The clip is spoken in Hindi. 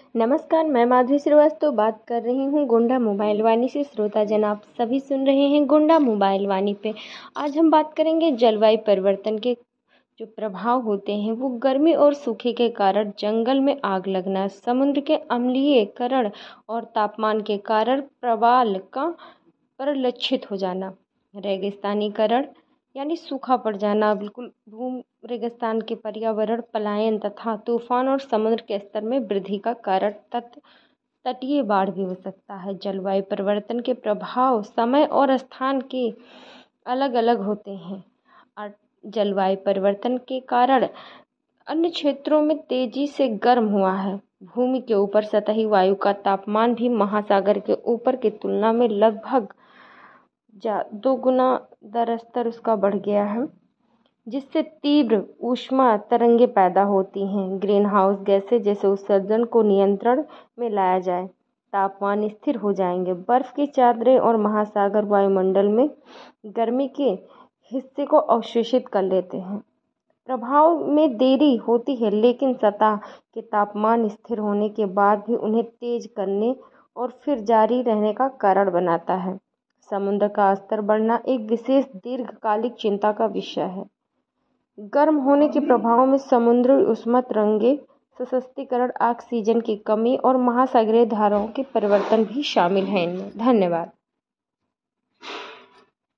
नमस्कार, मैं माधुरी श्रीवास्तव बात कर रही हूँ गोंडा मोबाइल वाणी से। श्रोता जन आप सभी सुन रहे हैं गोंडा मोबाइल वाणी पे। आज हम बात करेंगे जलवायु परिवर्तन के जो प्रभाव होते हैं वो गर्मी और सूखे के कारण जंगल में आग लगना, समुद्र के अम्लीयकरण और तापमान के कारण प्रवाल का परिलक्षित हो जाना, रेगिस्तानीकरण यानी सूखा पड़ जाना, बिल्कुल भूम रेगिस्तान के पर्यावरण पलायन तथा तूफान और समुद्र के स्तर में वृद्धि का कारण तटीय बाढ़ भी हो सकता है। जलवायु परिवर्तन के प्रभाव समय और स्थान के अलग अलग होते हैं। जलवायु परिवर्तन के कारण अन्य क्षेत्रों में तेजी से गर्म हुआ है। भूमि के ऊपर सतही वायु का तापमान भी महासागर के ऊपर की तुलना में लगभग 2 गुना दरअस्तर उसका बढ़ गया है, जिससे तीव्र ऊष्मा तरंगे पैदा होती हैं। ग्रीन हाउस गैसें जैसे उत्सर्जन को नियंत्रण में लाया जाए, तापमान स्थिर हो जाएंगे। बर्फ की चादरें और महासागर वायुमंडल में गर्मी के हिस्से को अवशोषित कर लेते हैं। प्रभाव में देरी होती है, लेकिन सतह के तापमान स्थिर होने के बाद भी उन्हें तेज करने और फिर जारी रहने का कारण बनाता है। समुद्र का स्तर बढ़ना एक विशेष दीर्घकालिक चिंता का विषय है। गर्म होने के प्रभाव में समुद्री उष्मा तरंगें, सशक्तिकरण, ऑक्सीजन की कमी और महासागरीय धाराओं के परिवर्तन भी शामिल हैं इनमें। धन्यवाद।